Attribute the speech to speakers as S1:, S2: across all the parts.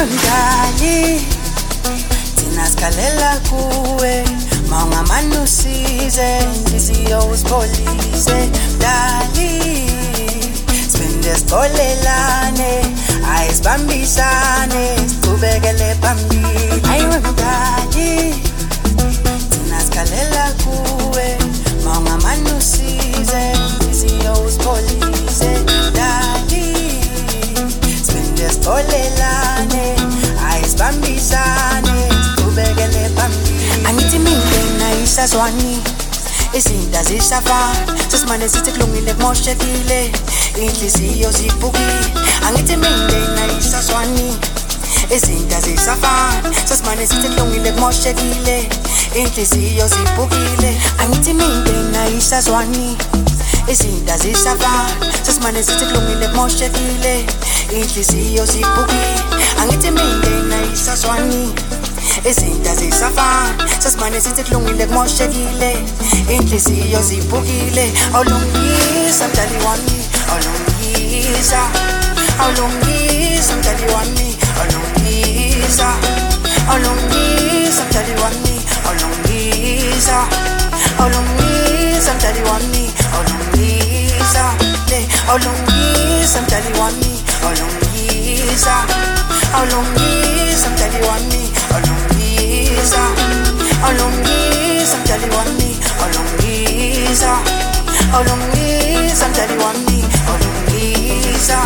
S1: mdali thina sikhalela kuwe mawungamane usize inhliziyo usibolise mdali sipinde sikolelane ayisibambisane siqhubekele phambili ayiwe mdali thina sikhalela kuwe mawungamane usize inhliziyo usibolise mdali sipinde sikolelane ayisibambisane siqhubekele phambili angithi mina isazwani izinto azisafani sesimane sithi kulungile kumoshekile inhliziyo zibhukile angithi mina isazwani izinto azisafani sesimane sithi kulungile kumoshekile inhliziyo zibhukile angithi mina isazwani izinto azisafani sesimane sithi kulungile kumoshekile inhliziyo zibhukile angithi mina isazwani izinto azisafani sesimane sithi kulungile kumoshekile inhliziyo zibhukile awulungisa mdali wami awulungisa awulungisa mdali wami awulungisa awulungisa mdali wami awulungisa awulungisa mdali wami awulungisa awulungisa mdali wami awulungisa awulungisa mdali wami awulungisa awulungisa mdali wami awulungisa awulungisa mdali wami awulungisa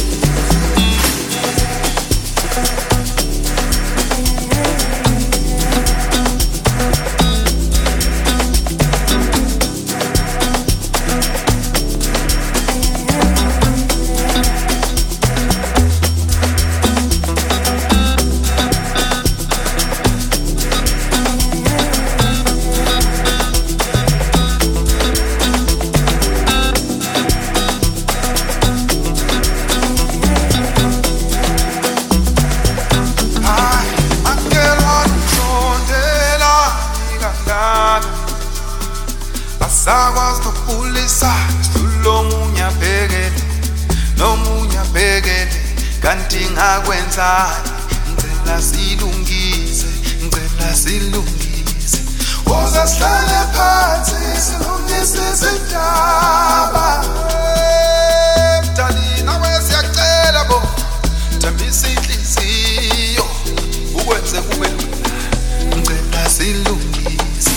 S2: Sakwazi nokupulisa lo munye abhekele no munye abhekele kanti ngakwenzani ngicela silungise woza sihlale phansi silungise izindaba mdali nawe siyacela bo thambisa inhliziyo ukwenze kube ngicela silungise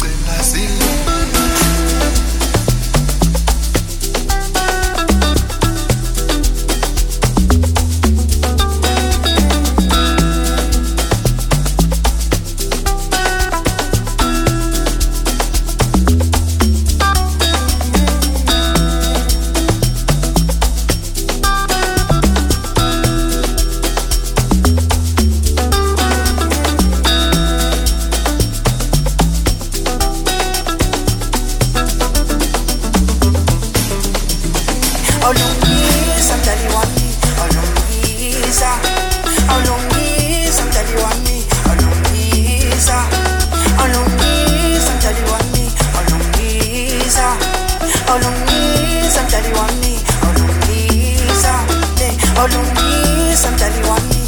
S1: awulungisa mdali wami awulungisa awulungisa mdali wami awulungisa awulungisa mdali wami awulungisa awulungisa mdali wami awulungisa awulungisa mdali wami